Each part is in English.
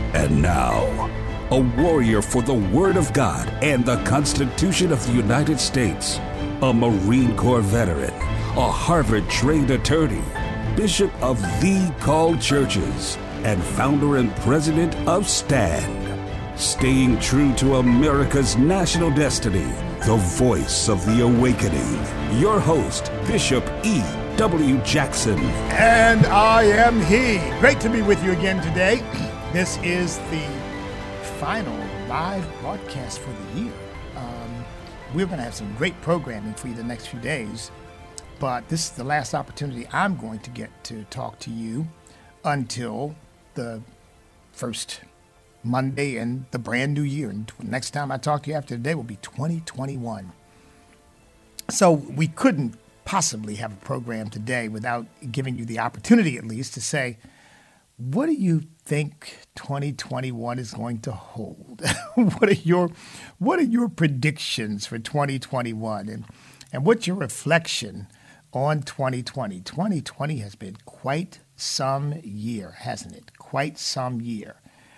And now, a warrior for the Word of God and the Constitution of the United States, a Marine Corps veteran, a Harvard-trained attorney, Bishop of the Called Churches, and founder and president of STAND. Staying true to America's national destiny, the voice of the awakening. Your host, Bishop E. W. Jackson. And I am he. Great to be with you again today. This is the final live broadcast for the year. We're going to have some great programming for you the next few days, but this is the last opportunity I'm going to get to talk to you until the first Monday in the brand new year. And next time I talk to you after today will be 2021. So we couldn't possibly have a program today without giving you the opportunity at least to say, what do you think 2021 is going to hold? What are your predictions for 2021? And what's your reflection on 2020? 2020 has been quite some year, hasn't it? Quite some year.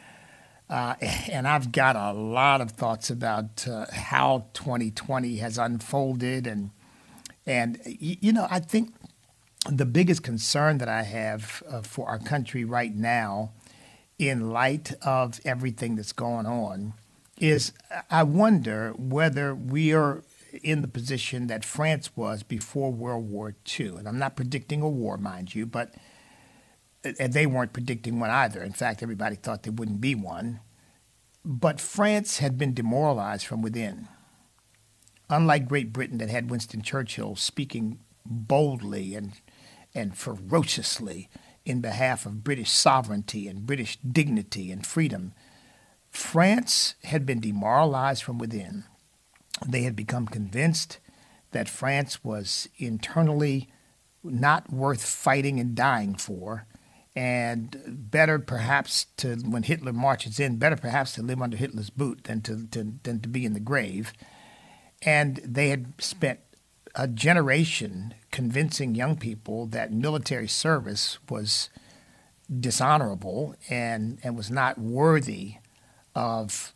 And I've got a lot of thoughts about how 2020 has unfolded. And you know, I think the biggest concern that I have for our country right now, in light of everything that's going on, is I wonder whether we are in the position that France was before World War II. And I'm not predicting a war, mind you, but they weren't predicting one either. In fact, everybody thought there wouldn't be one. But France had been demoralized from within. Unlike Great Britain that had Winston Churchill speaking boldly and ferociously in behalf of British sovereignty and British dignity and freedom, France had been demoralized from within. They had become convinced that France was internally not worth fighting and dying for, and better perhaps to, when Hitler marches in, better perhaps to live under Hitler's boot than to be in the grave. And they had spent a generation convincing young people that military service was dishonorable and was not worthy of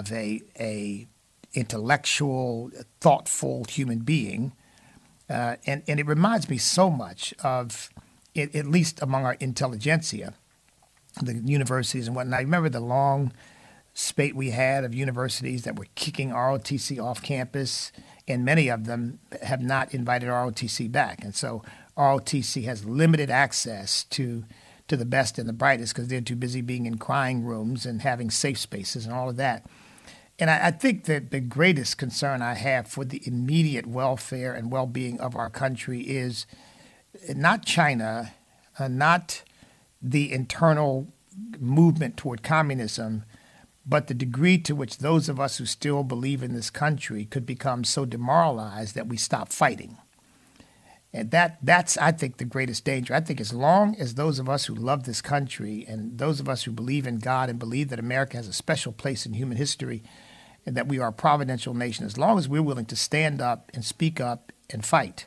a intellectual, thoughtful human being. And it reminds me so much of, at least among our intelligentsia, the universities and whatnot. I remember the long spate we had of universities that were kicking ROTC off campus, and many of them have not invited ROTC back. And so ROTC has limited access to the best and the brightest because they're too busy being in crying rooms and having safe spaces and all of that. And I think that the greatest concern I have for the immediate welfare and well-being of our country is not China, not the internal movement toward communism, but the degree to which those of us who still believe in this country could become so demoralized that we stop fighting. And that's, I think, the greatest danger. I think as long as those of us who love this country and those of us who believe in God and believe that America has a special place in human history and that we are a providential nation, as long as we're willing to stand up and speak up and fight,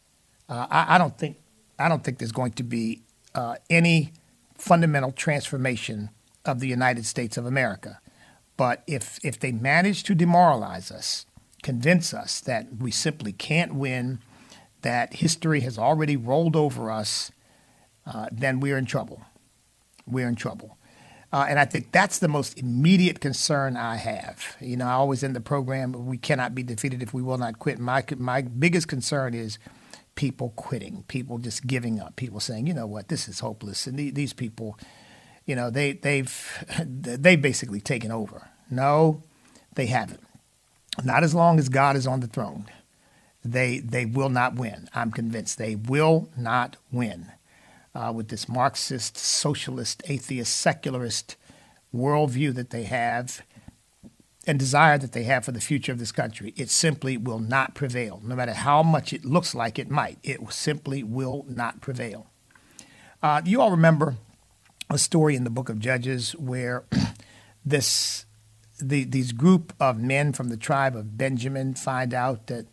I don't think there's going to be any fundamental transformation of the United States of America. But if they manage to demoralize us, convince us that we simply can't win, that history has already rolled over us, then we're in trouble. We're in trouble. And I think that's the most immediate concern I have. You know, I always end the program, we cannot be defeated if we will not quit. My biggest concern is people quitting, people just giving up, people saying, you know what, this is hopeless. And these people, you know, they've basically taken over. No, they haven't. Not as long as God is on the throne. They will not win. I'm convinced they will not win with this Marxist, socialist, atheist, secularist worldview that they have and desire that they have for the future of this country. It simply will not prevail. No matter how much it looks like it might, it simply will not prevail. You all remember a story in the book of Judges where these group of men from the tribe of Benjamin find out that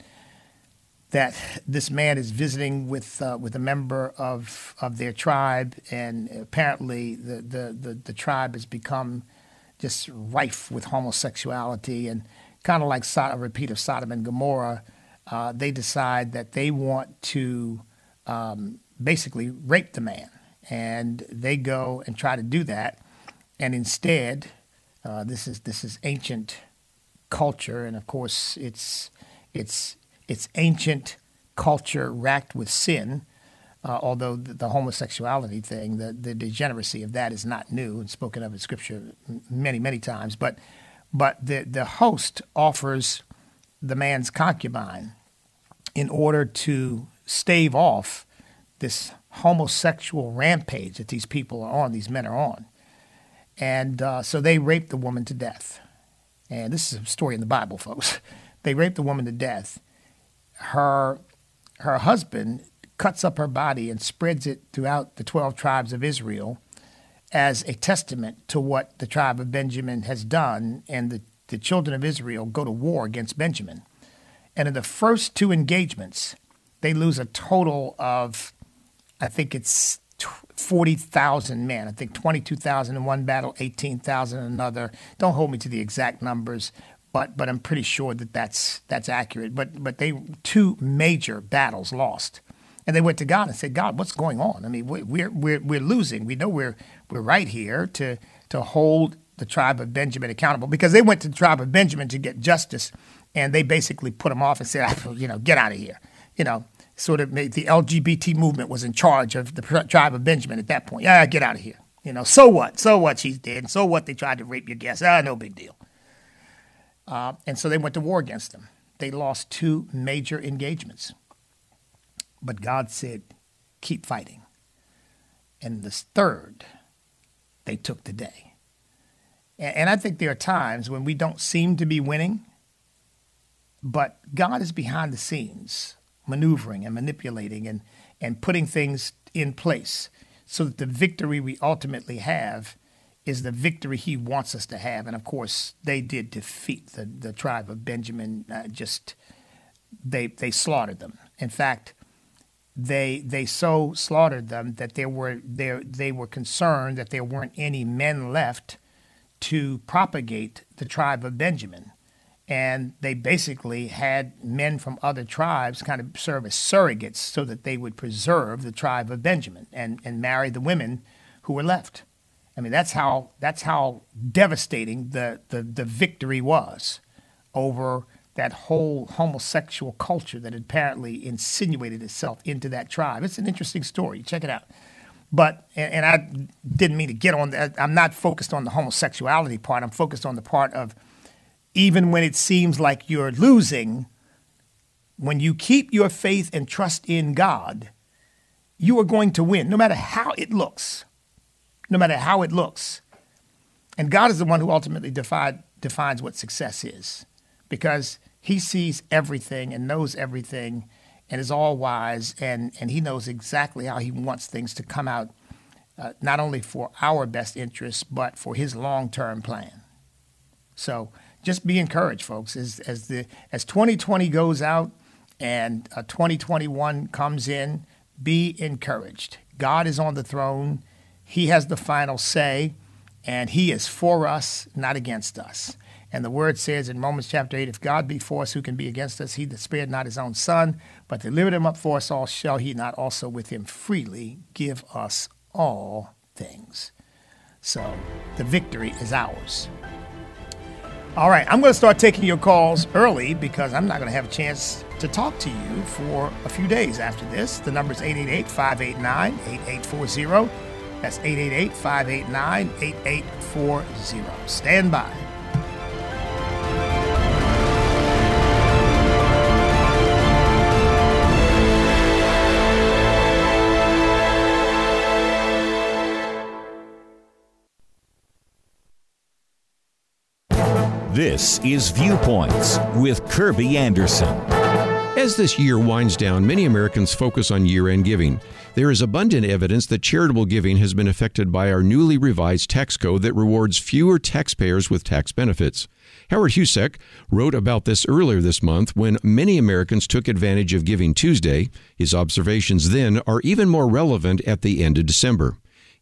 this man is visiting with a member of their tribe, and apparently the tribe has become just rife with homosexuality, and kind of like a repeat of Sodom and Gomorrah. They decide that they want to basically rape the man, and they go and try to do that. And instead, this is ancient culture, and of course, it's ancient culture racked with sin. Although the homosexuality thing, the degeneracy of that is not new and spoken of in Scripture many, many times. But the host offers the man's concubine in order to stave off this homosexual rampage that these people are on, these men are on. And so they rape the woman to death. And this is a story in the Bible, folks. They rape the woman to death. Her husband cuts up her body and spreads it throughout the 12 tribes of Israel as a testament to what the tribe of Benjamin has done. And the children of Israel go to war against Benjamin. And in the first two engagements, they lose a total of, I think it's 40,000 men. I think 22,000 in one battle, 18,000 in another. Don't hold me to the exact numbers, but I'm pretty sure that that's accurate. But they two major battles lost. And they went to God and said, God, what's going on? I mean, we're losing. We know we're right here to hold the tribe of Benjamin accountable, because they went to the tribe of Benjamin to get justice, and they basically put them off and said, get out of here. Sort of made the LGBT movement was in charge of the tribe of Benjamin at that point. Yeah, get out of here. So what? So what? She's dead. So what? They tried to rape your guest. No big deal. And so they went to war against them. They lost two major engagements. But God said, keep fighting. And the third, they took the day. And I think there are times when we don't seem to be winning, but God is behind the scenes, maneuvering and manipulating and putting things in place so that the victory we ultimately have is the victory he wants us to have. And, of course, they did defeat the tribe of Benjamin. They slaughtered them. In fact, they so slaughtered them that they were concerned that there weren't any men left to propagate the tribe of Benjamin. And they basically had men from other tribes kind of serve as surrogates so that they would preserve the tribe of Benjamin and marry the women who were left. I mean, that's how devastating the victory was over that whole homosexual culture that had apparently insinuated itself into that tribe. It's an interesting story. Check it out. But, and I didn't mean to get on that. I'm not focused on the homosexuality part. I'm focused on the part of, even when it seems like you're losing, when you keep your faith and trust in God, you are going to win, no matter how it looks. No matter how it looks. And God is the one who ultimately defines what success is, because he sees everything and knows everything and is all wise, and he knows exactly how he wants things to come out, not only for our best interests, but for his long-term plan. So just be encouraged, folks, as 2020 goes out and 2021 comes in. Be encouraged. God is on the throne. He has the final say, and he is for us, not against us. And the word says in Romans chapter 8, if God be for us, who can be against us? He that spared not his own son, but delivered him up for us all, shall he not also with him freely give us all things? So the victory is ours. All right, I'm going to start taking your calls early because I'm not going to have a chance to talk to you for a few days after this. The number is 888-589-8840. That's 888-589-8840. Stand by. This is Viewpoints with Kirby Anderson. As this year winds down, many Americans focus on year-end giving. There is abundant evidence that charitable giving has been affected by our newly revised tax code that rewards fewer taxpayers with tax benefits. Howard Husek wrote about this earlier this month when many Americans took advantage of Giving Tuesday. His observations then are even more relevant at the end of December.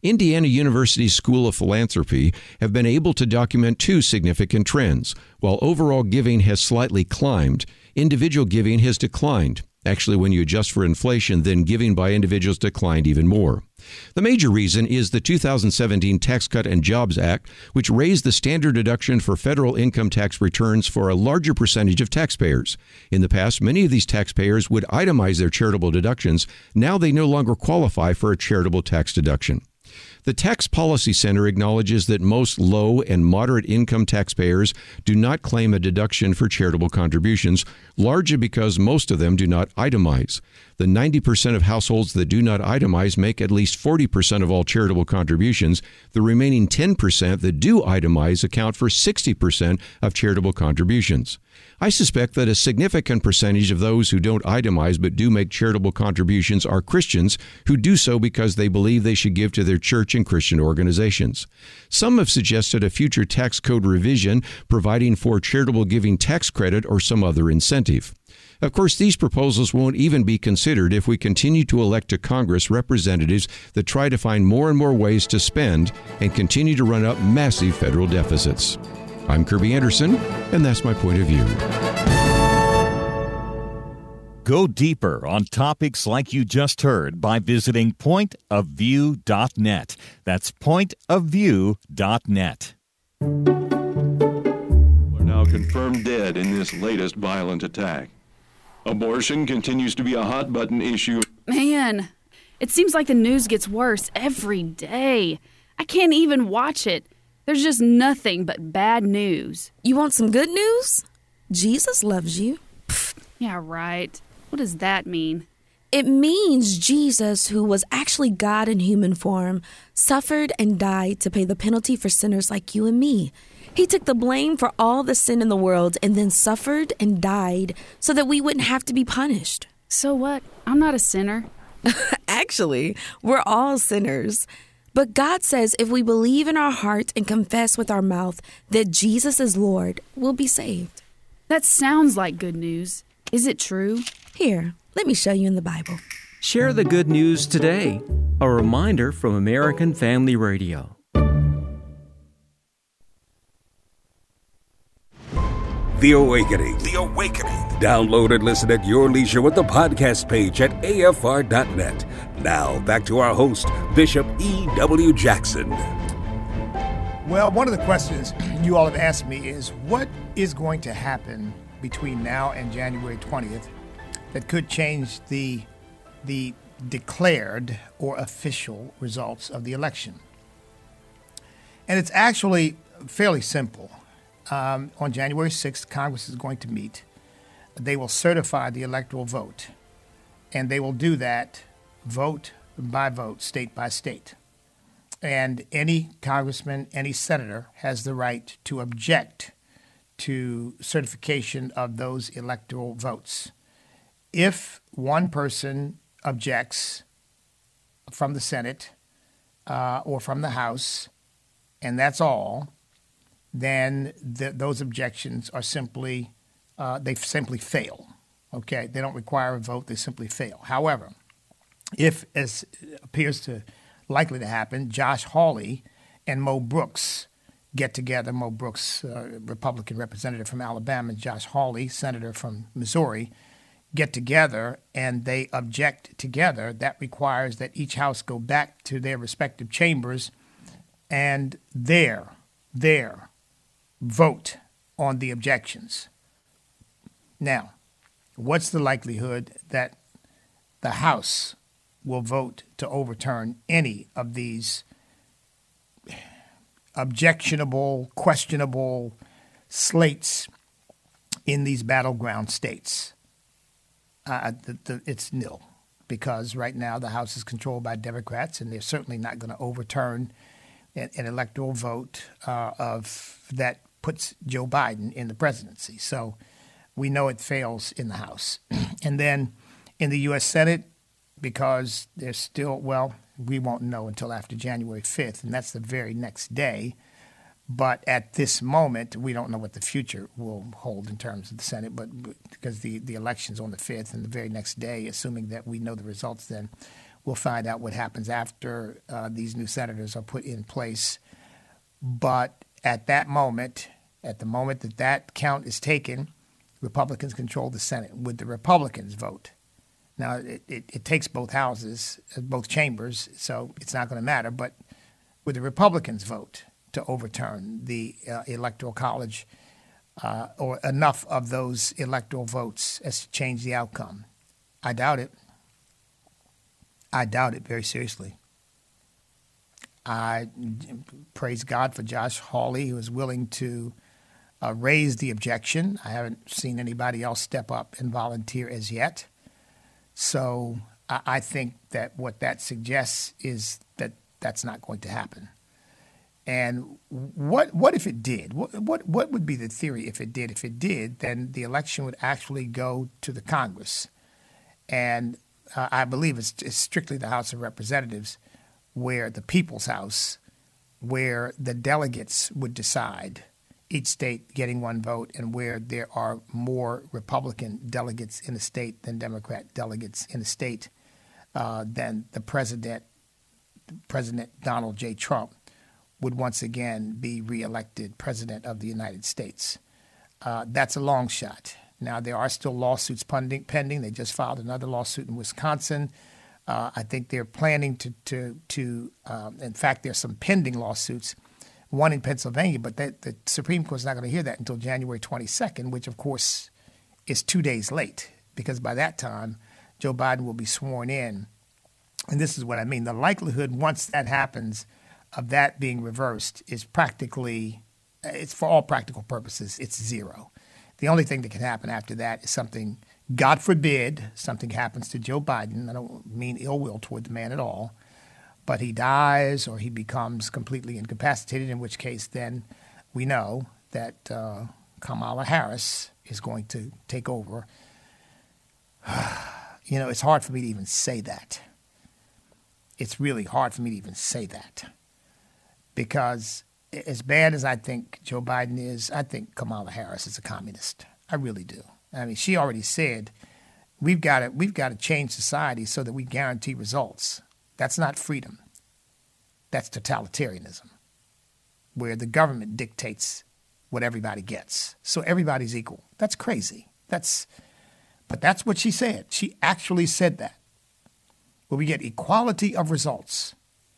Indiana University's School of Philanthropy have been able to document two significant trends. While overall giving has slightly climbed, individual giving has declined. Actually, when you adjust for inflation, then giving by individuals declined even more. The major reason is the 2017 Tax Cut and Jobs Act, which raised the standard deduction for federal income tax returns for a larger percentage of taxpayers. In the past, many of these taxpayers would itemize their charitable deductions. Now they no longer qualify for a charitable tax deduction. The Tax Policy Center acknowledges that most low and moderate income taxpayers do not claim a deduction for charitable contributions, largely because most of them do not itemize. The 90% of households that do not itemize make at least 40% of all charitable contributions. The remaining 10% that do itemize account for 60% of charitable contributions. I suspect that a significant percentage of those who don't itemize but do make charitable contributions are Christians who do so because they believe they should give to their church and Christian organizations. Some have suggested a future tax code revision providing for charitable giving tax credit or some other incentive. Of course, these proposals won't even be considered if we continue to elect to Congress representatives that try to find more and more ways to spend and continue to run up massive federal deficits. I'm Kirby Anderson, and that's my point of view. Go deeper on topics like you just heard by visiting pointofview.net. That's pointofview.net. Are now confirmed dead in this latest violent attack. Abortion continues to be a hot-button issue. Man, it seems like the news gets worse every day. I can't even watch it. There's just nothing but bad news. You want some good news? Jesus loves you. Pfft, yeah, right. What does that mean? It means Jesus, who was actually God in human form, suffered and died to pay the penalty for sinners like you and me. He took the blame for all the sin in the world and then suffered and died so that we wouldn't have to be punished. So what? I'm not a sinner. Actually, we're all sinners. But God says if we believe in our heart and confess with our mouth that Jesus is Lord, we'll be saved. That sounds like good news. Is it true? Here, let me show you in the Bible. Share the good news today. A reminder from American Family Radio. The Awakening. The Awakening. Download and listen at your leisure with the podcast page at afr.net. Now, back to our host, Bishop E.W. Jackson. Well, one of the questions you all have asked me is, what is going to happen between now and January 20th that could change the declared or official results of the election? And it's actually fairly simple. On January 6th, Congress is going to meet. They will certify the electoral vote, and they will do that vote by vote, state by state. And any congressman, any senator has the right to object to certification of those electoral votes. If one person objects from the Senate or from the House, and that's all, then those objections are simply, they simply fail. Okay, they don't require a vote, they simply fail. However, if, as appears to likely to happen, Josh Hawley and Mo Brooks get together, Mo Brooks, Republican representative from Alabama, and Josh Hawley, senator from Missouri, get together and they object together, that requires that each house go back to their respective chambers and there vote on the objections. Now, what's the likelihood that the House will vote to overturn any of these objectionable, questionable slates in these battleground states? It's nil, because right now the House is controlled by Democrats, and they're certainly not going to overturn an electoral vote of that puts Joe Biden in the presidency. So we know it fails in the House. And then in the U.S. Senate, because there's still, well, we won't know until after January 5th, and that's the very next day. But at this moment, we don't know what the future will hold in terms of the Senate, but because the election's on the 5th and the very next day, assuming that we know the results then, We'll find out what happens after these new senators are put in place. But at that moment, at the moment that count is taken, Republicans control the Senate. Would the Republicans vote? Now, it takes both houses, both chambers, so it's not going to matter. But would the Republicans vote to overturn the Electoral College or enough of those electoral votes as to change the outcome? I doubt it. I doubt it very seriously. I praise God for Josh Hawley, who is willing to raise the objection. I haven't seen anybody else step up and volunteer as yet. So I think that what that suggests is that that's not going to happen. And what if it did? What would be the theory if it did? If it did, then the election would actually go to the Congress. And I believe it's strictly the House of Representatives, where the People's House, where the delegates would decide, each state getting one vote, and where there are more Republican delegates in the state than Democrat delegates in the state, then the President Donald J. Trump would once again be reelected President of the United States. That's a long shot. Now, there are still lawsuits pending. They just filed another lawsuit in Wisconsin. I think they're planning to in fact, there's some pending lawsuits, one in Pennsylvania, but the Supreme Court's not going to hear that until January 22nd, which, of course, is 2 days late, because by that time, Joe Biden will be sworn in. And this is what I mean. The likelihood, once that happens, of that being reversed is practically, it's for all practical purposes, it's zero. The only thing that can happen after that is something, God forbid, something happens to Joe Biden. I don't mean ill will toward the man at all, but he dies or he becomes completely incapacitated, in which case then we know that Kamala Harris is going to take over. You know, it's hard for me to even say that. It's really hard for me to even say that, because as bad as I think Joe Biden is, I think Kamala Harris is a communist. I really do. I mean, she already said we've got to change society so that we guarantee results. That's not freedom. That's totalitarianism, where the government dictates what everybody gets. So everybody's equal. That's crazy. But that's what she said. She actually said that. Where we get equality of results.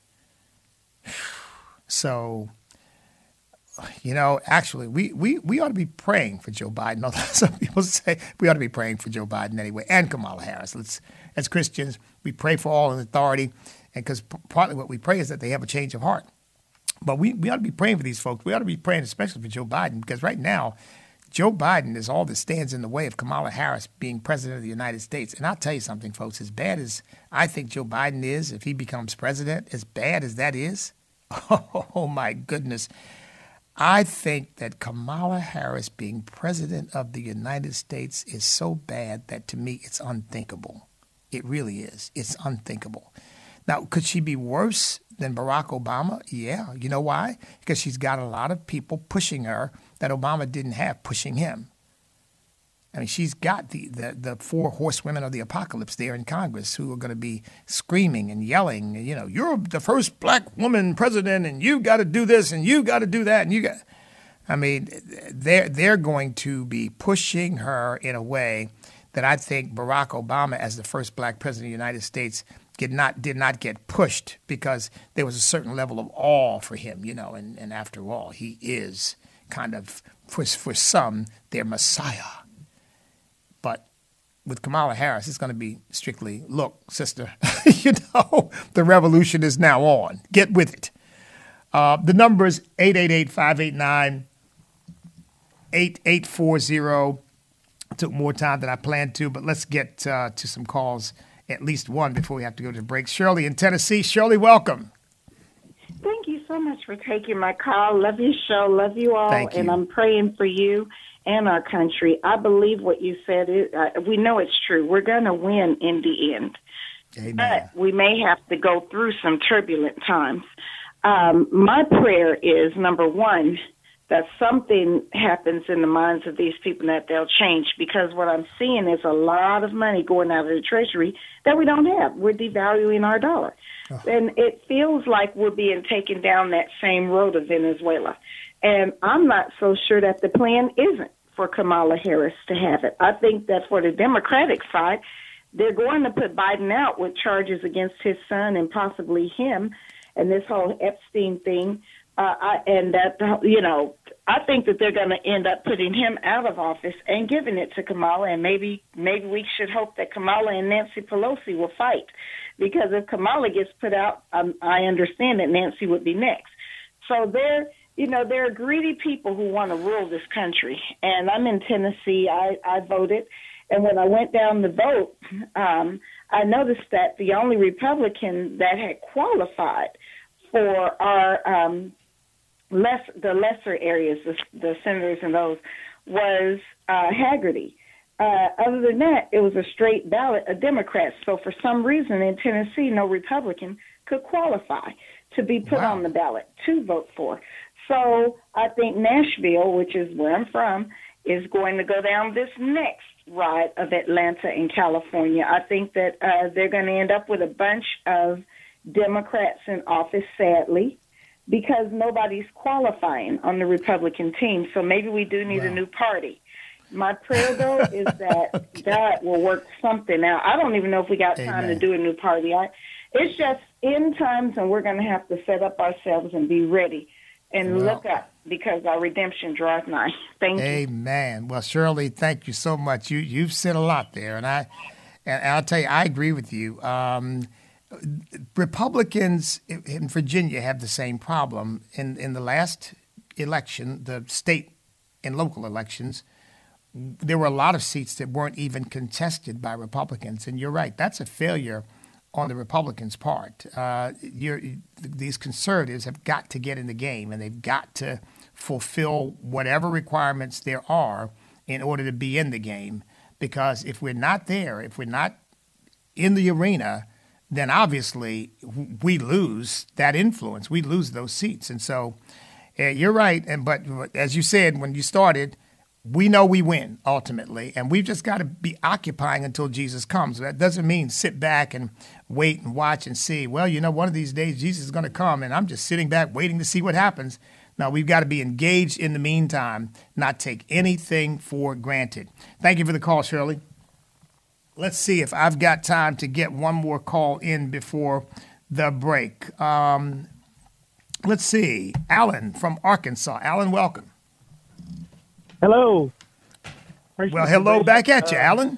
So, you know, actually, we ought to be praying for Joe Biden. Although some people say we ought to be praying for Joe Biden anyway, and Kamala Harris. As Christians, we pray for all in authority, and because partly what we pray is that they have a change of heart. But we ought to be praying for these folks. We ought to be praying especially for Joe Biden, because right now, Joe Biden is all that stands in the way of Kamala Harris being president of the United States. And I'll tell you something, folks, as bad as I think Joe Biden is, if he becomes president, as bad as that is, oh my goodness, I think that Kamala Harris being president of the United States is so bad that to me it's unthinkable. It really is. It's unthinkable. Now, could she be worse than Barack Obama? Yeah. You know why? Because she's got a lot of people pushing her that Obama didn't have pushing him. I mean, she's got the four horsewomen of the apocalypse there in Congress who are going to be screaming and yelling, you know, you're the first black woman president and you got to do this and you got to do that. And I mean, they're going to be pushing her in a way that I think Barack Obama, as the first black president of the United States, did not get pushed, because there was a certain level of awe for him, you know, and after all, he is kind of, for some, their Messiah. But with Kamala Harris, it's going to be strictly, look, sister, you know, the revolution is now on. Get with it. The number is 888-589-8840. It took more time than I planned to, but let's get to some calls, at least one, before we have to go to the break. Shirley in Tennessee. Shirley, welcome. Thank you so much for taking my call. Love your show. Love you all. Thank you. And I'm praying for you and our country. I believe what you said. We know it's true. We're going to win in the end. Amen. But we may have to go through some turbulent times. My prayer is, number one, that something happens in the minds of these people that they'll change, because what I'm seeing is a lot of money going out of the Treasury that we don't have. We're devaluing our dollar. Oh. And it feels like we're being taken down that same road of Venezuela. And I'm not so sure that the plan isn't for Kamala Harris to have it. I think that for the Democratic side, they're going to put Biden out with charges against his son and possibly him, and this whole Epstein thing. I think that they're going to end up putting him out of office and giving it to Kamala, and maybe we should hope that Kamala and Nancy Pelosi will fight, because if Kamala gets put out, I understand that Nancy would be next. So there are greedy people who want to rule this country, and I'm in Tennessee. I voted, and when I went down to vote, I noticed that the only Republican that had qualified for our the lesser areas, the senators and those, was Haggerty. Other than that, it was a straight ballot of Democrats. So for some reason in Tennessee, no Republican could qualify to be put on the ballot to vote for. So I think Nashville, which is where I'm from, is going to go down this next ride of Atlanta and California. I think that they're going to end up with a bunch of Democrats in office, sadly, because nobody's qualifying on the Republican team. So maybe we do need a new party. My prayer, though, is that God will work something out. I don't even know if we got time to do a new party. It's just end times, and we're going to have to set up ourselves and be ready and look up, because our redemption draws nigh. Thank you. Amen. Well, Shirley, thank you so much. You've said a lot there, and I'll tell you, I agree with you. Republicans in Virginia have the same problem. In the last election, the state and local elections, there were a lot of seats that weren't even contested by Republicans. And you're right, that's a failure on the Republicans' part. These conservatives have got to get in the game, and they've got to fulfill whatever requirements there are in order to be in the game. Because if we're not there, if we're not in the arena, then obviously we lose that influence. We lose those seats. And so you're right. But as you said when you started, we know we win ultimately, and we've just got to be occupying until Jesus comes. That doesn't mean sit back and wait and watch and see, well, one of these days Jesus is going to come, and I'm just sitting back waiting to see what happens. No, we've got to be engaged in the meantime, not take anything for granted. Thank you for the call, Shirley. Let's see if I've got time to get one more call in before the break. Let's see. Alan from Arkansas. Alan, welcome. Hello. Well, hello back at you, Alan.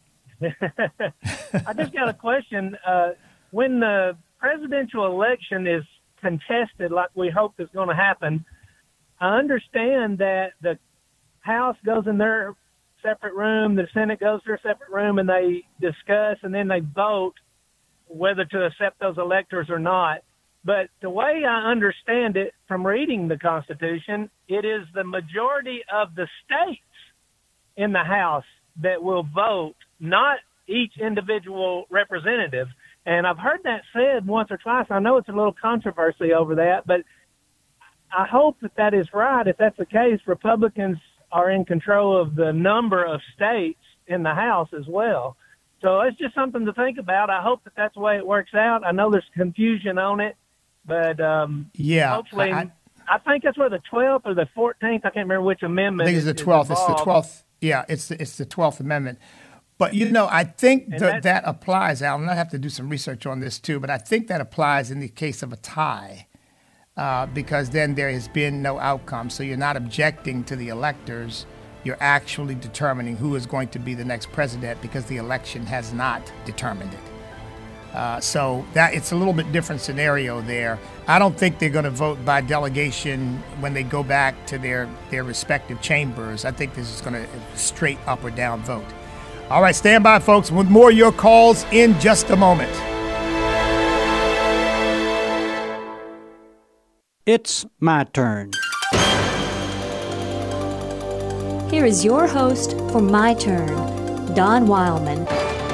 I just got a question. When the presidential election is contested like we hope is going to happen, I understand that the House goes in their separate room, the Senate goes to their separate room, and they discuss, and then they vote whether to accept those electors or not. But the way I understand it from reading the Constitution, it is the majority of the states in the House that will vote, not each individual representative. And I've heard that said once or twice. I know it's a little controversy over that, but I hope that is right. If that's the case, Republicans are in control of the number of states in the House as well. So it's just something to think about. I hope that that's the way it works out. I know there's confusion on it, but hopefully I think that's where the 12th or the 14th, I can't remember which amendment. I think it's the 12th. It's the 12th. Yeah, it's the 12th Amendment. But, I think that applies, Alan. I have to do some research on this, too, but I think that applies in the case of a tie. Because then there has been no outcome. So you're not objecting to the electors. You're actually determining who is going to be the next president because the election has not determined it. So that it's a little bit different scenario there. I don't think they're going to vote by delegation when they go back to their respective chambers. I think this is going to straight up or down vote. All right, stand by, folks. With more of your calls in just a moment. It's my turn. Here is your host for My Turn, Don Wildman.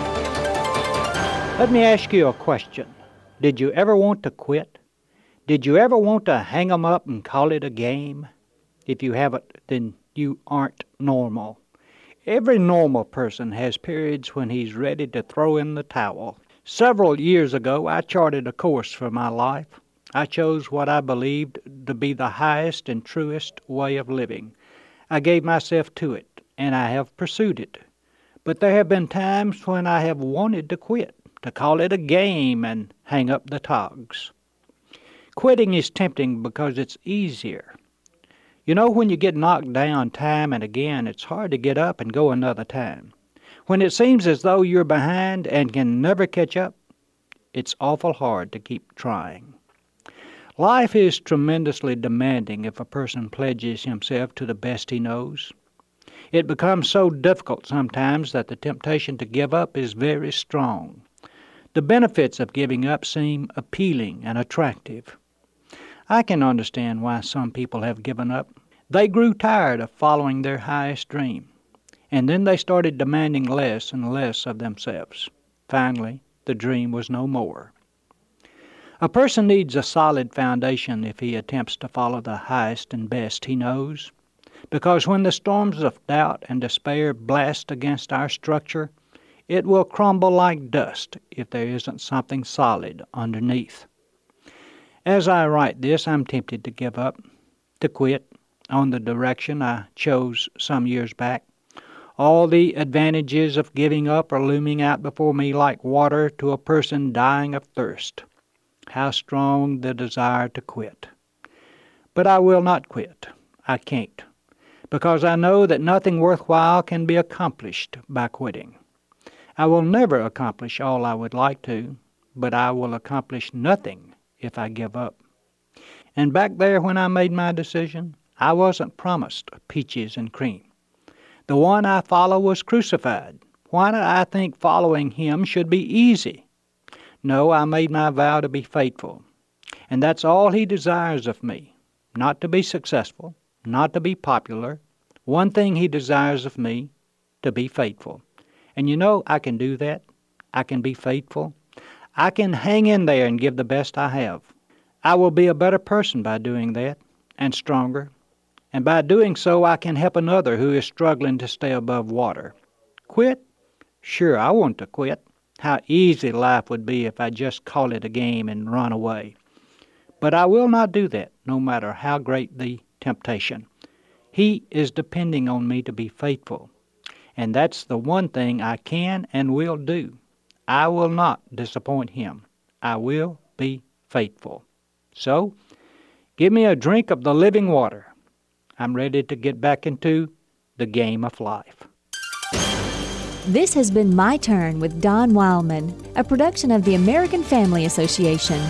Let me ask you a question. Did you ever want to quit? Did you ever want to hang 'em up and call it a game? If you haven't, then you aren't normal. Every normal person has periods when he's ready to throw in the towel. Several years ago, I charted a course for my life. I chose what I believed to be the highest and truest way of living. I gave myself to it, and I have pursued it. But there have been times when I have wanted to quit, to call it a game and hang up the togs. Quitting is tempting because it's easier. You know, when you get knocked down time and again, it's hard to get up and go another time. When it seems as though you're behind and can never catch up, it's awful hard to keep trying. Life is tremendously demanding if a person pledges himself to the best he knows. It becomes so difficult sometimes that the temptation to give up is very strong. The benefits of giving up seem appealing and attractive. I can understand why some people have given up. They grew tired of following their highest dream, and then they started demanding less and less of themselves. Finally, the dream was no more. A person needs a solid foundation if he attempts to follow the highest and best he knows, because when the storms of doubt and despair blast against our structure, it will crumble like dust if there isn't something solid underneath. As I write this, I'm tempted to give up, to quit on the direction I chose some years back. All the advantages of giving up are looming out before me like water to a person dying of thirst. How strong the desire to quit. But I will not quit. I can't, because I know that nothing worthwhile can be accomplished by quitting. I will never accomplish all I would like to, but I will accomplish nothing if I give up. And back there when I made my decision, I wasn't promised peaches and cream. The one I follow was crucified. Why did I think following him should be easy? No, I made my vow to be faithful. And that's all he desires of me. Not to be successful, not to be popular. One thing he desires of me, to be faithful. And you know, I can do that. I can be faithful. I can hang in there and give the best I have. I will be a better person by doing that, and stronger. And by doing so, I can help another who is struggling to stay above water. Quit? Sure, I want to quit. How easy life would be if I just call it a game and run away. But I will not do that, no matter how great the temptation. He is depending on me to be faithful. And that's the one thing I can and will do. I will not disappoint him. I will be faithful. So, give me a drink of the living water. I'm ready to get back into the game of life. This has been My Turn with Don Wildman, a production of the American Family Association.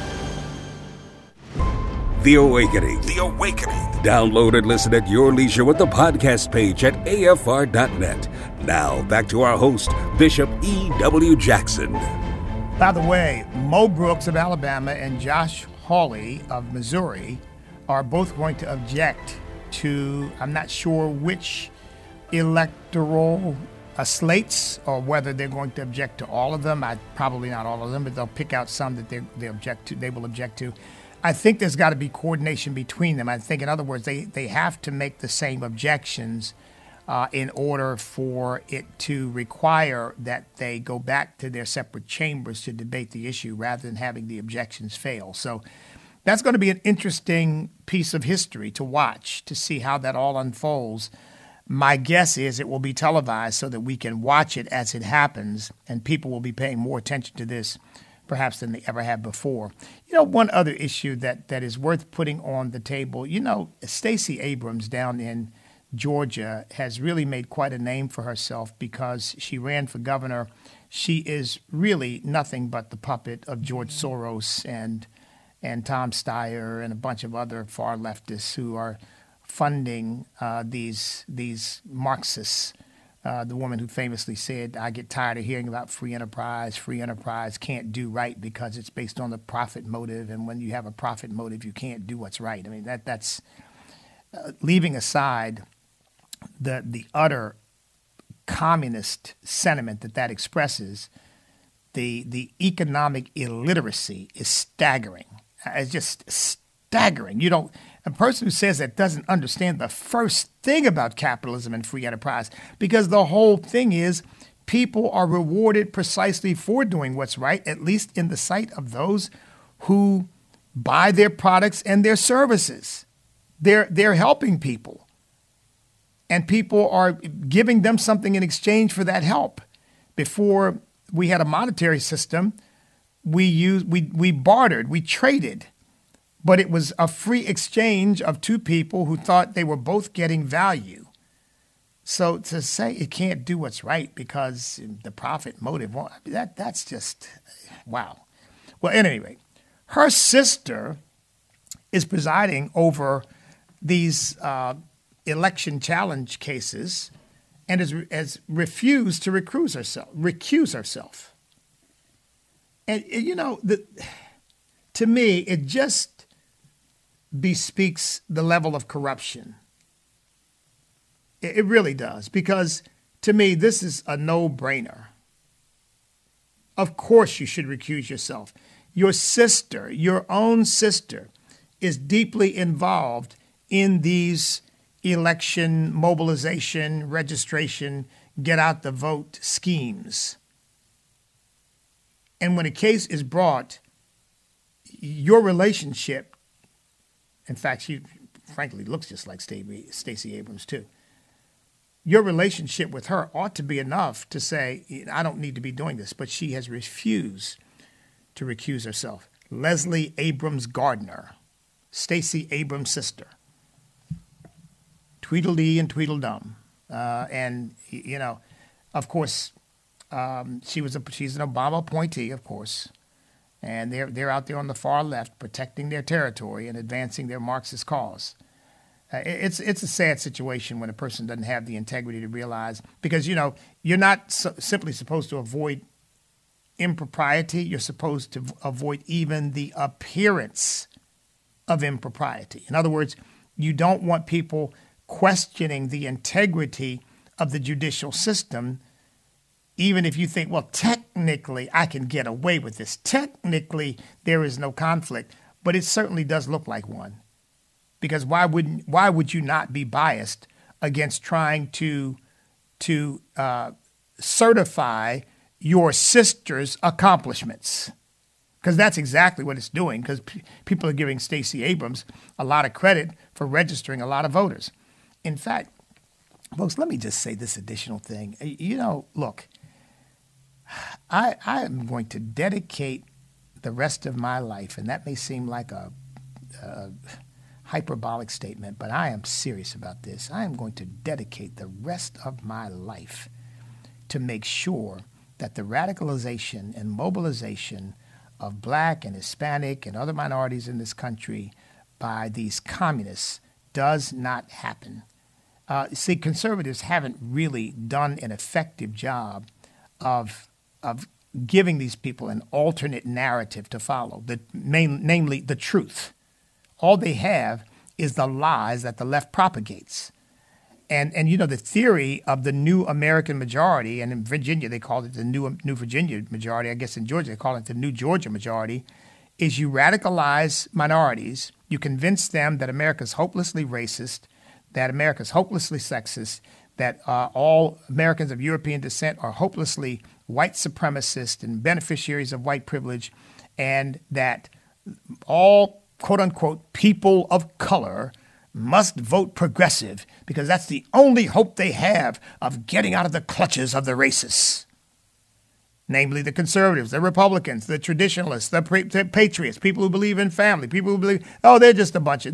The Awakening. The Awakening. Download and listen at your leisure with the podcast page at afr.net. Now, back to our host, Bishop E.W. Jackson. By the way, Mo Brooks of Alabama and Josh Hawley of Missouri are both going to object to, I'm not sure which electoral slates, or whether they're going to object to all of them. Probably not all of them, but they'll pick out some that they will object to. I think there's got to be coordination between them. I think, in other words, they have to make the same objections in order for it to require that they go back to their separate chambers to debate the issue rather than having the objections fail. So that's going to be an interesting piece of history to watch, to see how that all unfolds. My guess is it will be televised so that we can watch it as it happens, and people will be paying more attention to this perhaps than they ever have before. You know, one other issue that is worth putting on the table, you know, Stacey Abrams down in Georgia has really made quite a name for herself because she ran for governor. She is really nothing but the puppet of George Soros and Tom Steyer and a bunch of other far leftists who are funding these Marxists. The woman who famously said, I get tired of hearing about free enterprise. Free enterprise can't do right because it's based on the profit motive. And when you have a profit motive, you can't do what's right. I mean, that's leaving aside the utter communist sentiment that expresses, the economic illiteracy is staggering. It's just staggering. A person who says that doesn't understand the first thing about capitalism and free enterprise, because the whole thing is people are rewarded precisely for doing what's right, at least in the sight of those who buy their products and their services. They're helping people, and people are giving them something in exchange for that help. Before we had a monetary system, we bartered, we traded, but it was a free exchange of two people who thought they were both getting value. So to say it can't do what's right because the profit motive, that's just, wow. Well, at any rate, her sister is presiding over these election challenge cases and has refused to recuse herself. And, to me, it just bespeaks the level of corruption. It really does, because to me, this is a no-brainer. Of course you should recuse yourself. Your sister, your own sister, is deeply involved in these election mobilization, registration, get out the vote schemes. And when a case is brought, your relationship, in fact, she frankly looks just like Stacey Abrams too. Your relationship with her ought to be enough to say, I don't need to be doing this, but she has refused to recuse herself. Leslie Abrams Gardner, Stacey Abrams' sister. Tweedledee and Tweedledum. Of course, she's an Obama appointee, of course. And they're out there on the far left protecting their territory and advancing their Marxist cause. It's a sad situation when a person doesn't have the integrity to realize, because, you're not simply supposed to avoid impropriety. You're supposed to avoid even the appearance of impropriety. In other words, you don't want people questioning the integrity of the judicial system, even if you think, well, technically I can get away with this. Technically there is no conflict, but it certainly does look like one. Because why would you not be biased against trying to certify your sister's accomplishments? Because that's exactly what it's doing, because people are giving Stacey Abrams a lot of credit for registering a lot of voters. In fact, folks, let me just say this additional thing. Look, I am going to dedicate the rest of my life, and that may seem like a hyperbolic statement, but I am serious about this. I am going to dedicate the rest of my life to make sure that the radicalization and mobilization of Black and Hispanic and other minorities in this country by these communists does not happen. See, conservatives haven't really done an effective job of giving these people an alternate narrative to follow, namely the truth. All they have is the lies that the left propagates. And the theory of the new American majority, and in Virginia they called it the new Virginia majority, I guess in Georgia they call it the new Georgia majority, is you radicalize minorities, you convince them that America's hopelessly racist, that America's hopelessly sexist, that all Americans of European descent are hopelessly white supremacist and beneficiaries of white privilege, and that all quote-unquote people of color must vote progressive because that's the only hope they have of getting out of the clutches of the racists. Namely the conservatives, the Republicans, the traditionalists, the patriots, people who believe in family, people who believe, they're just a bunch of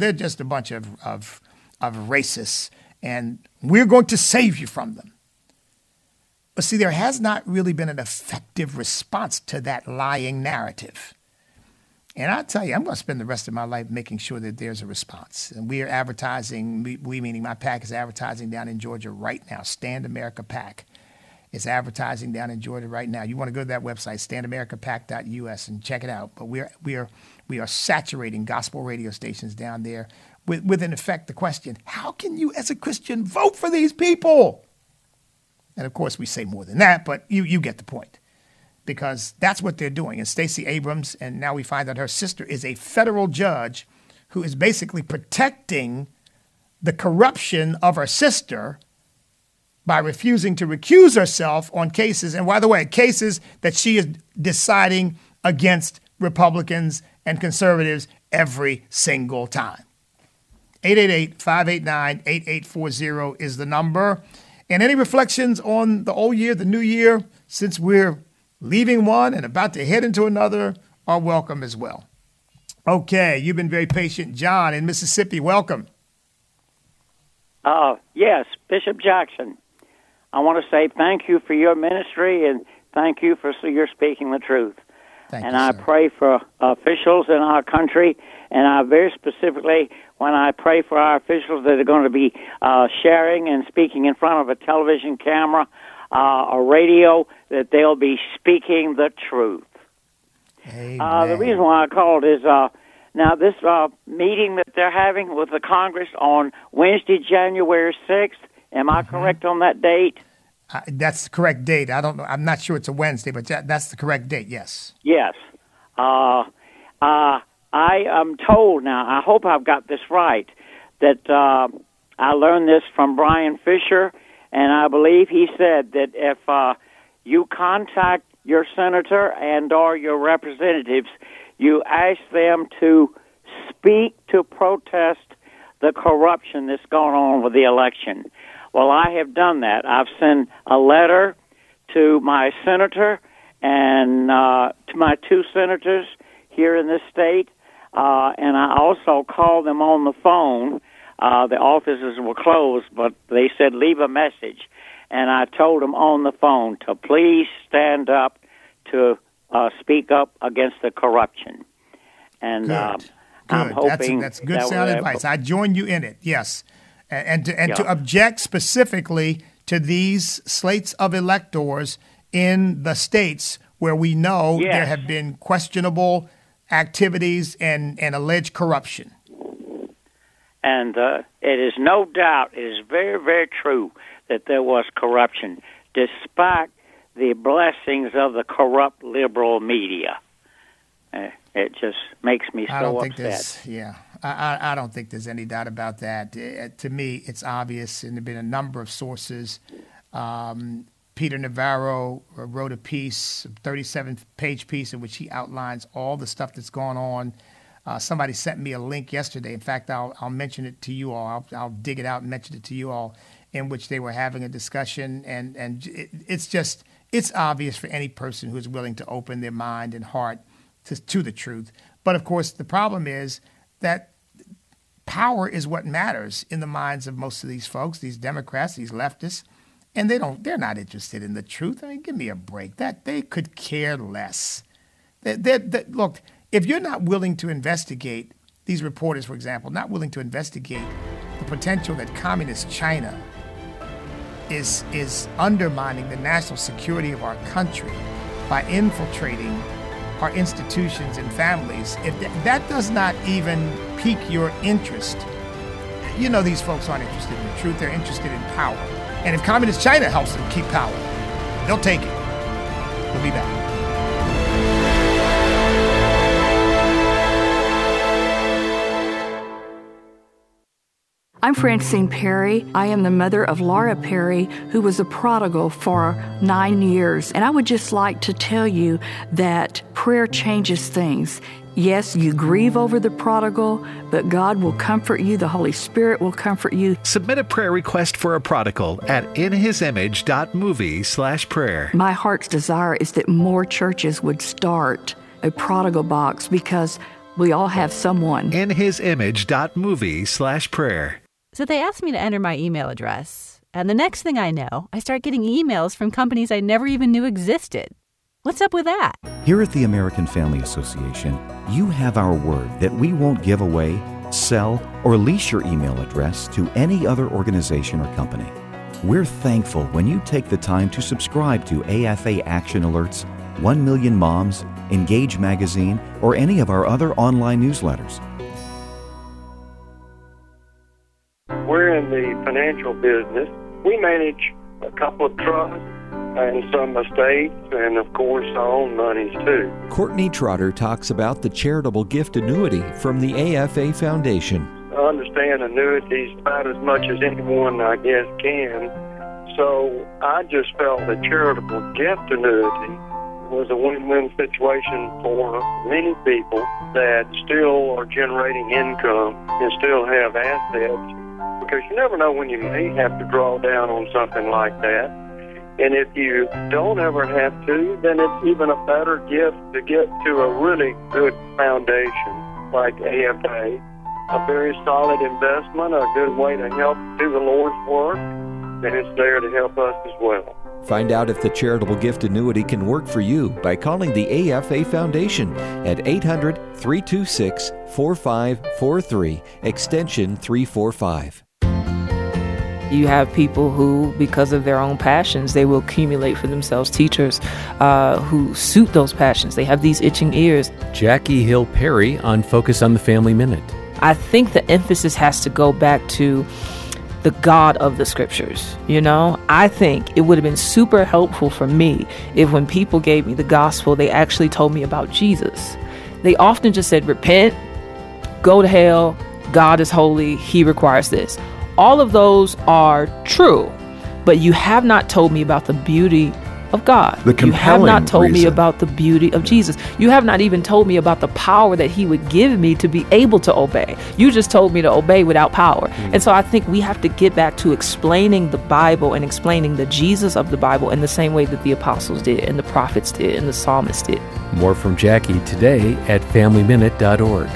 racists, and we're going to save you from them. But see, there has not really been an effective response to that lying narrative. And I'll tell you, I'm going to spend the rest of my life making sure that there's a response. And we are advertising, we meaning my PAC is advertising down in Georgia right now. Stand America PAC is advertising down in Georgia right now. You want to go to that website, standamericapac.us, and check it out. But we are saturating gospel radio stations down there with in effect the question, how can you as a Christian vote for these people? And of course we say more than that, but you get the point. Because that's what they're doing. And Stacey Abrams, and now we find that her sister is a federal judge who is basically protecting the corruption of her sister by refusing to recuse herself on cases, and by the way, cases that she is deciding against Republicans and conservatives every single time. 888-589-8840 is the number. And any reflections on the old year, the new year, since we're leaving one and about to head into another, are welcome as well. Okay, you've been very patient. John in Mississippi, welcome. Yes, Bishop Jackson. I want to say thank you for your ministry and thank you for your speaking the truth. Thank and you, I sir. pray for officials in our country, and I very specifically, when I pray for our officials that are going to be sharing and speaking in front of a television camera, a radio, that they'll be speaking the truth. The reason why I called is now this meeting that they're having with the Congress on Wednesday, January 6th, am I correct on that date? That's the correct date. I don't know. I'm not sure it's a Wednesday, but that's the correct date, yes. Yes. I am told now, I hope I've got this right, that I learned this from Brian Fisher, and I believe he said that if you contact your senator and or your representatives, you ask them to speak to protest the corruption that's going on with the election. Well, I have done that. I've sent a letter to my senator and to my two senators here in this state, and I also called them on the phone. The offices were closed, but they said leave a message, and I told them on the phone to please stand up to speak up against the corruption. And I'm hoping that's good sound advice. I join you in it. Yes. And to object specifically to these slates of electors in the states where we know there have been questionable activities and alleged corruption. And it is no doubt, it is very, very true that there was corruption, despite the blessings of the corrupt liberal media. It just makes me so upset. I don't think there's any doubt about that. To me, it's obvious, and there have been a number of sources. Peter Navarro wrote a piece, a 37-page piece, in which he outlines all the stuff that's gone on. Somebody sent me a link yesterday. In fact, I'll mention it to you all. I'll dig it out and mention it to you all, in which they were having a discussion. And it's obvious for any person who is willing to open their mind and heart to the truth. But, of course, the problem is that power is what matters in the minds of most of these folks, these Democrats, these leftists, and they're not interested in the truth. I mean, give me a break. That they could care less. Look, if you're not willing to investigate, these reporters, for example, not willing to investigate the potential that communist China is undermining the national security of our country by infiltrating our institutions and families, if that does not even pique your interest, you know these folks aren't interested in the truth. They're interested in power. And if communist China helps them keep power, they'll take it. We'll be back. I'm Francine Perry. I am the mother of Laura Perry, who was a prodigal for 9 years. And I would just like to tell you that prayer changes things. Yes, you grieve over the prodigal, but God will comfort you. The Holy Spirit will comfort you. Submit a prayer request for a prodigal at inhisimage.movie/prayer. My heart's desire is that more churches would start a prodigal box because we all have someone. inhisimage.movie/prayer. So they asked me to enter my email address, and the next thing I know, I start getting emails from companies I never even knew existed. What's up with that? Here at the American Family Association, you have our word that we won't give away, sell, or lease your email address to any other organization or company. We're thankful when you take the time to subscribe to AFA Action Alerts, 1 Million Moms, Engage Magazine, or any of our other online newsletters. We're in the financial business. We manage a couple of trusts, and some estates, and of course our own monies too. Courtney Trotter talks about the charitable gift annuity from the AFA Foundation. I understand annuities about as much as anyone, I guess, can. So I just felt that charitable gift annuity was a win-win situation for many people that still are generating income and still have assets, because you never know when you may have to draw down on something like that. And if you don't ever have to, then it's even a better gift to get to a really good foundation like AFA. A very solid investment, a good way to help do the Lord's work, and it's there to help us as well. Find out if the charitable gift annuity can work for you by calling the AFA Foundation at 800-326-4543, extension 345. You have people who, because of their own passions, they will accumulate for themselves teachers who suit those passions. They have these itching ears. Jackie Hill Perry on Focus on the Family Minute. I think the emphasis has to go back to the God of the Scriptures. You know, I think it would have been super helpful for me if when people gave me the gospel, they actually told me about Jesus. They often just said, repent, go to hell, God is holy, he requires this. All of those are true, but you have not told me about the beauty of God. You have not told me about the beauty of Jesus. You have not even told me about the power that he would give me to be able to obey. You just told me to obey without power. And so I think we have to get back to explaining the Bible and explaining the Jesus of the Bible in the same way that the apostles did and the prophets did and the psalmists did. More from Jackie today at FamilyMinute.org.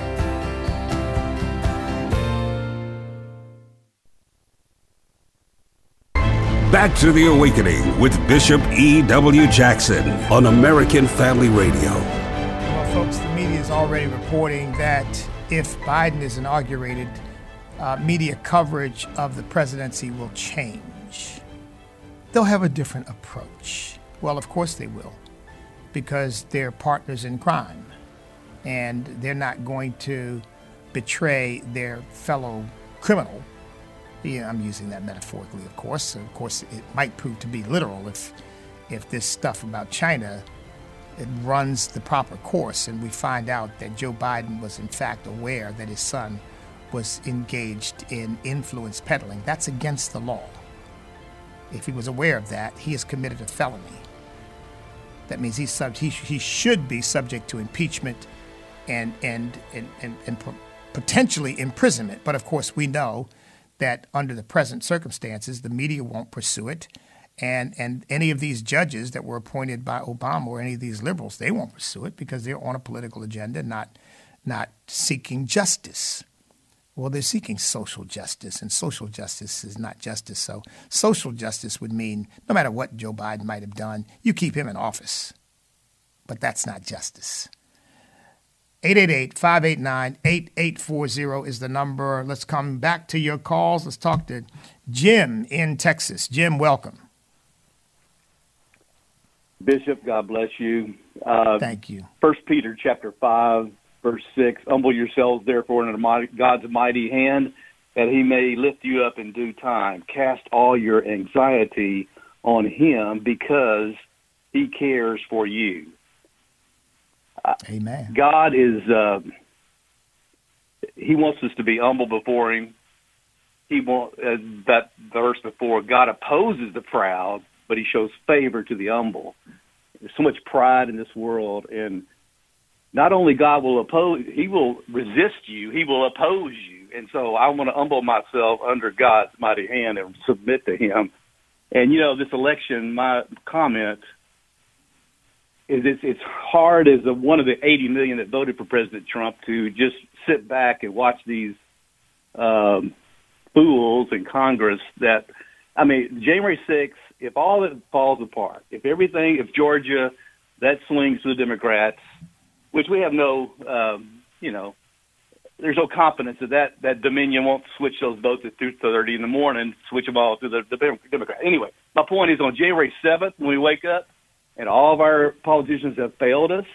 Back to the Awakening with Bishop E.W. Jackson on American Family Radio. Well, folks, the media is already reporting that if Biden is inaugurated, media coverage of the presidency will change. They'll have a different approach. Well, of course they will, because they're partners in crime, and they're not going to betray their fellow criminal. Yeah, I'm using that metaphorically, of course. Of course, it might prove to be literal if this stuff about China, it runs the proper course and we find out that Joe Biden was in fact aware that his son was engaged in influence peddling. That's against the law. If he was aware of that, he has committed a felony. That means he should be subject to impeachment and potentially imprisonment. But of course, we know that under the present circumstances, the media won't pursue it. And any of these judges that were appointed by Obama or any of these liberals, they won't pursue it because they're on a political agenda, not seeking justice. Well, they're seeking social justice, and social justice is not justice. So social justice would mean no matter what Joe Biden might have done, you keep him in office. But that's not justice. 888-589-8840 is the number. Let's come back to your calls. Let's talk to Jim in Texas. Jim, welcome. Bishop, God bless you. Thank you. 1 Peter chapter 5, verse 6, humble yourselves, therefore, under God's mighty hand, that he may lift you up in due time. Cast all your anxiety on him because he cares for you. Amen. God is, he wants us to be humble before him. He wants, that verse before, God opposes the proud, but he shows favor to the humble. There's so much pride in this world, and not only God will oppose, he will resist you, he will oppose you. And so I want to humble myself under God's mighty hand and submit to him. And, you know, this election, my comment is it's hard as one of the 80 million that voted for President Trump to just sit back and watch these fools in Congress that, I mean, January 6th, if all it falls apart, if Georgia, that swings to the Democrats, which we have no, there's no confidence that Dominion won't switch those votes at 2:30 in the morning, switch them all to the Democrats. Anyway, my point is on January 7th, when we wake up, and all of our politicians have failed us,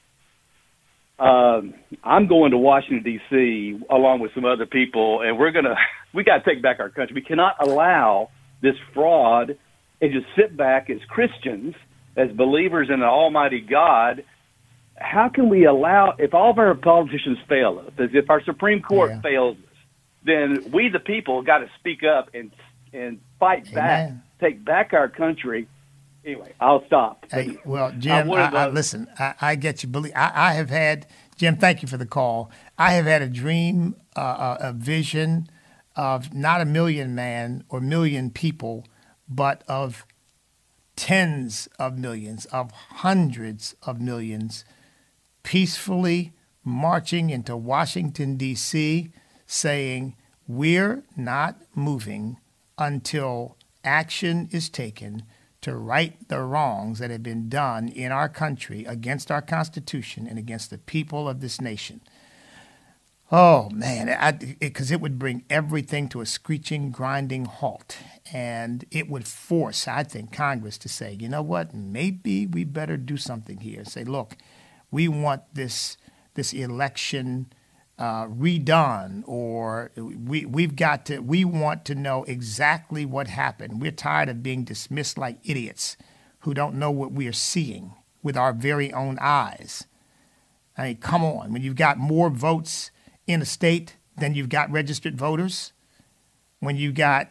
I'm going to Washington, D.C., along with some other people, and we got to take back our country. We cannot allow this fraud and just sit back as Christians, as believers in an almighty God, how can we allow, if all of our politicians fail us, as if our Supreme Court fails us, then we the people got to speak up and fight back, take back our country. Anyway, I'll stop. Hey, well, Jim, listen, I get you. I have had, Jim, thank you for the call. I have had a dream, a vision of not 1 million man or 1 million people, but of tens of millions, of hundreds of millions, peacefully marching into Washington, D.C., saying, we're not moving until action is taken to right the wrongs that have been done in our country against our Constitution and against the people of this nation. Oh, man, because it would bring everything to a screeching, grinding halt. And it would force, I think, Congress to say, you know what, maybe we better do something here. Say, look, we want this election redone, or we want to know exactly what happened. We're tired of being dismissed like idiots who don't know what we are seeing with our very own eyes. I mean, come on. When you've got more votes in a state than you've got registered voters, when you got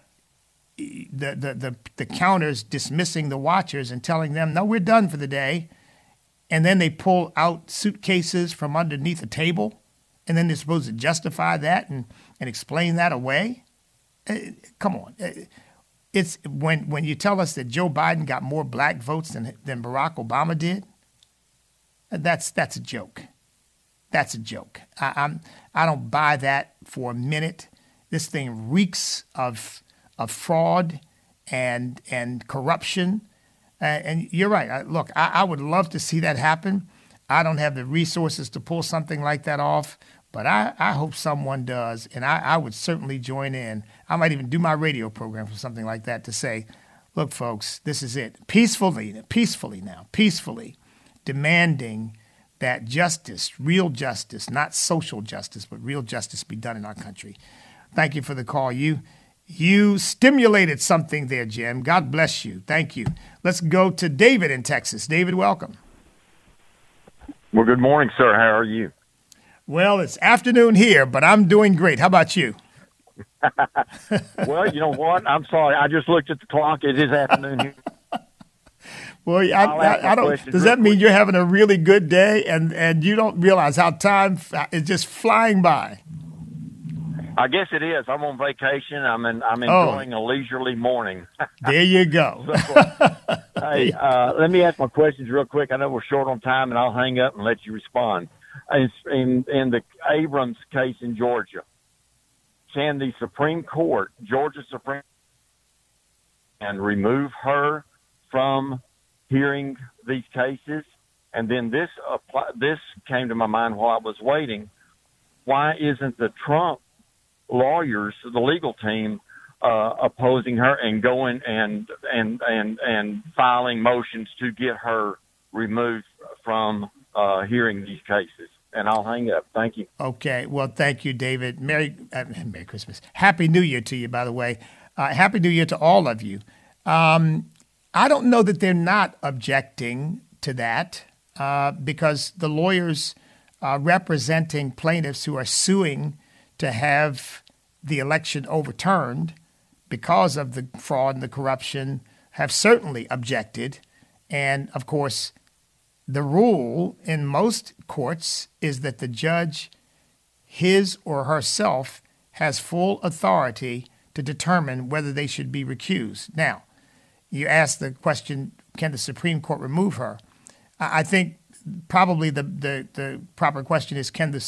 the counters dismissing the watchers and telling them, no, we're done for the day, and then they pull out suitcases from underneath a table, and then they're supposed to justify that and explain that away? Come on. It's when you tell us that Joe Biden got more black votes than Barack Obama did, that's a joke. That's a joke. I don't buy that for a minute. This thing reeks of fraud and corruption. And you're right. Look, I would love to see that happen. I don't have the resources to pull something like that off, but I hope someone does, and I would certainly join in. I might even do my radio program for something like that to say, look, folks, this is it. Peacefully demanding that justice, real justice, not social justice, but real justice be done in our country. Thank you for the call. You stimulated something there, Jim. God bless you. Thank you. Let's go to David in Texas. David, welcome. Well, good morning, sir. How are you? Well, it's afternoon here, but I'm doing great. How about you? Well, you know what? I'm sorry. I just looked at the clock. It is afternoon here. Well, I don't. Does that mean you're having a really good day and you don't realize how time is just flying by? I guess it is. I'm on vacation. I'm enjoying a leisurely morning. There you go. Hey, let me ask my questions real quick. I know we're short on time, and I'll hang up and let you respond. In the Abrams case in Georgia, can the Supreme Court, Georgia Supreme Court, and remove her from hearing these cases? And then this came to my mind while I was waiting. Why isn't the Trump lawyers, the legal team, opposing her and going and filing motions to get her removed from hearing these cases? And I'll hang up. Thank you. Okay. Well, thank you, David. Merry Christmas. Happy New Year to you, by the way. Happy New Year to all of you. I don't know that they're not objecting to that because the lawyers representing plaintiffs who are suing to have the election overturned because of the fraud and the corruption have certainly objected. And, of course, the rule in most courts is that the judge, his or herself, has full authority to determine whether they should be recused. Now, you asked the question, can the Supreme Court remove her? I think probably the proper question is, can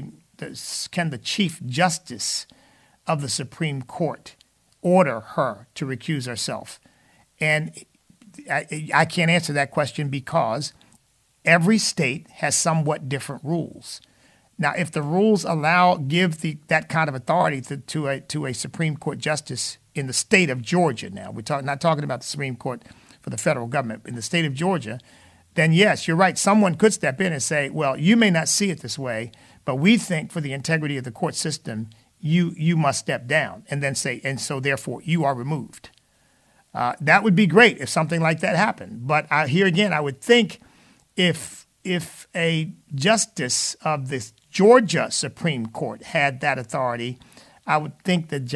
the Chief Justice of the Supreme Court order her to recuse herself? And I can't answer that question because every state has somewhat different rules. Now, if the rules give that kind of authority to a Supreme Court justice in the state of Georgia, now we're not talking about the Supreme Court for the federal government, in the state of Georgia, then yes, you're right. Someone could step in and say, well, you may not see it this way, but we think for the integrity of the court system, you must step down, and then say, and so therefore you are removed. That would be great if something like that happened. But here again, I would think if a justice of the Georgia Supreme Court had that authority, I would think the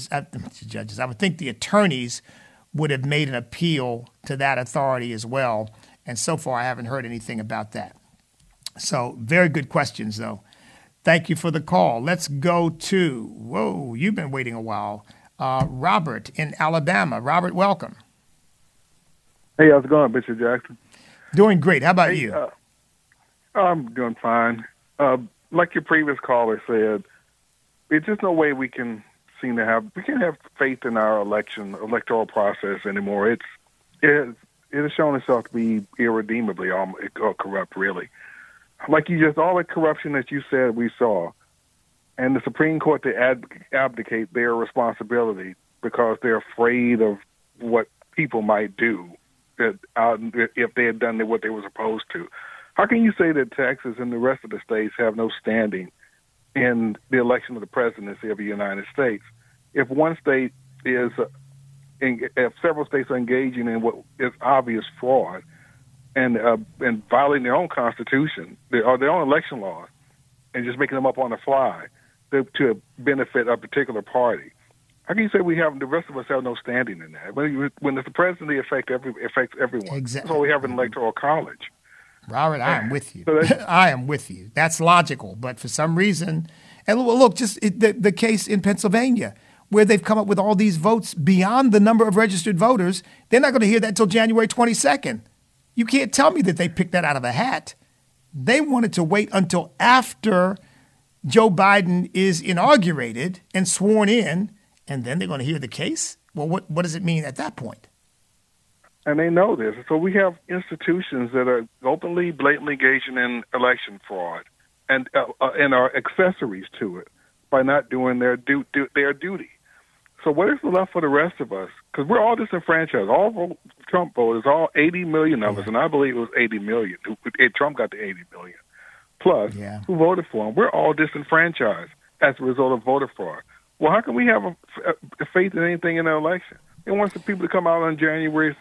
I would think the attorneys would have made an appeal to that authority as well. And so far, I haven't heard anything about that. So very good questions, though. Thank you for the call. Let's go to, you've been waiting a while. Robert in Alabama. Robert, welcome. Hey, how's it going, Bishop Jackson? Doing great. How about you? I'm doing fine. Like your previous caller said, there's just no way we can't have faith in our electoral process anymore. It has shown itself to be irredeemably corrupt, really. Like all the corruption that you said we saw, and the Supreme Court to abdicate their responsibility because they're afraid of what people might do if they had done what they were supposed to. How can you say that Texas and the rest of the states have no standing in the election of the presidency of the United States if one state if several states are engaging in what is obvious fraud and violating their own constitution or their own election laws and just making them up on the fly to benefit a particular party? How can you say the rest of us have no standing in that? When the presidency affects everyone. Exactly. That's why we have an electoral college. Robert, I am with you. I am with you. That's logical. But for some reason, and look, just the case in Pennsylvania, where they've come up with all these votes beyond the number of registered voters, they're not going to hear that until January 22nd. You can't tell me that they picked that out of a hat. They wanted to wait until after Joe Biden is inaugurated and sworn in, and then they're going to hear the case? Well, what does it mean at that point? And they know this. So we have institutions that are openly, blatantly engaging in election fraud and are accessories to it by not doing their duty. So what is left for the rest of us? Because we're all disenfranchised. All Trump voters, all 80 million of us, and I believe it was 80 million. Trump got the 80 million plus who voted for him. We're all disenfranchised as a result of voter fraud. Well, how can we have a faith in anything in the election? It wants the people to come out on January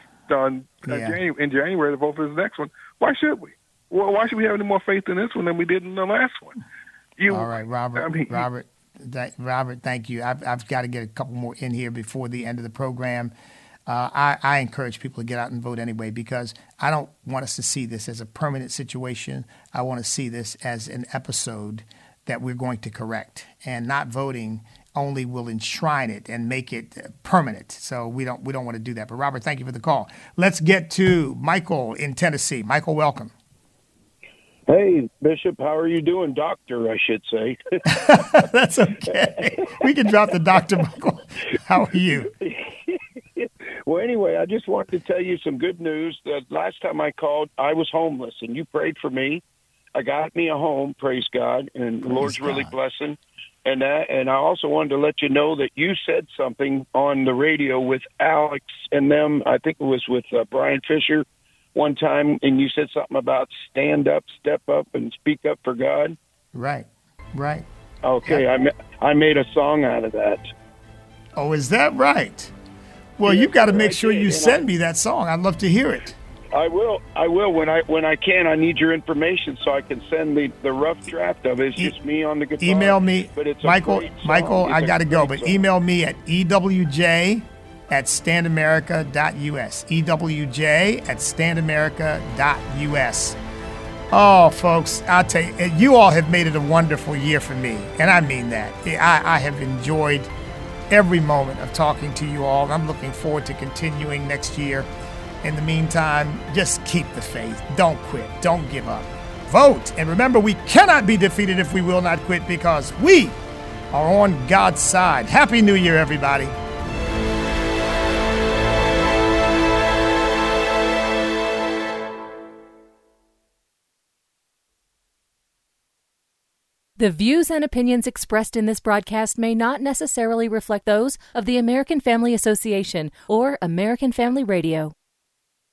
to vote for this next one. Why should we? Well, why should we have any more faith in this one than we did in the last one? All right, Robert. Robert, thank you. I've got to get a couple more in here before the end of the program. I encourage people to get out and vote anyway because I don't want us to see this as a permanent situation. I want to see this as an episode that we're going to correct, and not voting only will enshrine it and make it permanent. So we don't want to do that. But Robert, thank you for the call. Let's get to Michael in Tennessee. Michael, welcome. Hey, Bishop, how are you doing? Doctor, I should say. That's okay. We can drop the doctor, Michael. How are you? Well, anyway, I just wanted to tell you some good news. That last time I called, I was homeless, and you prayed for me. I got me a home, praise God, and the Lord's really blessing. And I also wanted to let you know that you said something on the radio with Alex and them. I think it was with Brian Fisher one time, and you said something about stand up, step up, and speak up for God. Right. Okay, yeah. I made a song out of that. Oh, is that right? Well, you've got to make sure you send me that song. I'd love to hear it. I will. When I can. I need your information so I can send the rough draft of it. It's just me on the guitar. Email me, but it's Michael. I got to go, but email me at ewj@standamerica.us. ewj@standamerica.us. Oh, folks, I'll tell you, you all have made it a wonderful year for me, and I mean that. I have enjoyed every moment of talking to you all. I'm looking forward to continuing next year. In the meantime, just keep the faith. Don't quit. Don't give up. Vote. And remember, we cannot be defeated if we will not quit because we are on God's side. Happy New Year, everybody. The views and opinions expressed in this broadcast may not necessarily reflect those of the American Family Association or American Family Radio.